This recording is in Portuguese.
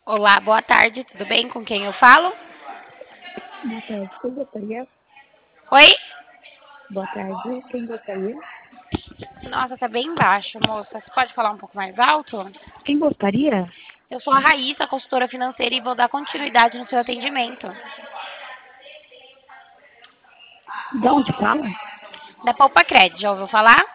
Olá, boa tarde, tudo bem? Com quem eu falo? Boa tarde, quem gostaria? Oi? Boa tarde, quem gostaria? Nossa, tá bem baixo, moça. Você pode falar um pouco mais alto? Quem gostaria? Eu sou a Raíssa, consultora financeira, e vou dar continuidade no seu atendimento. De onde fala? Da Poupa Cred, já ouviu falar?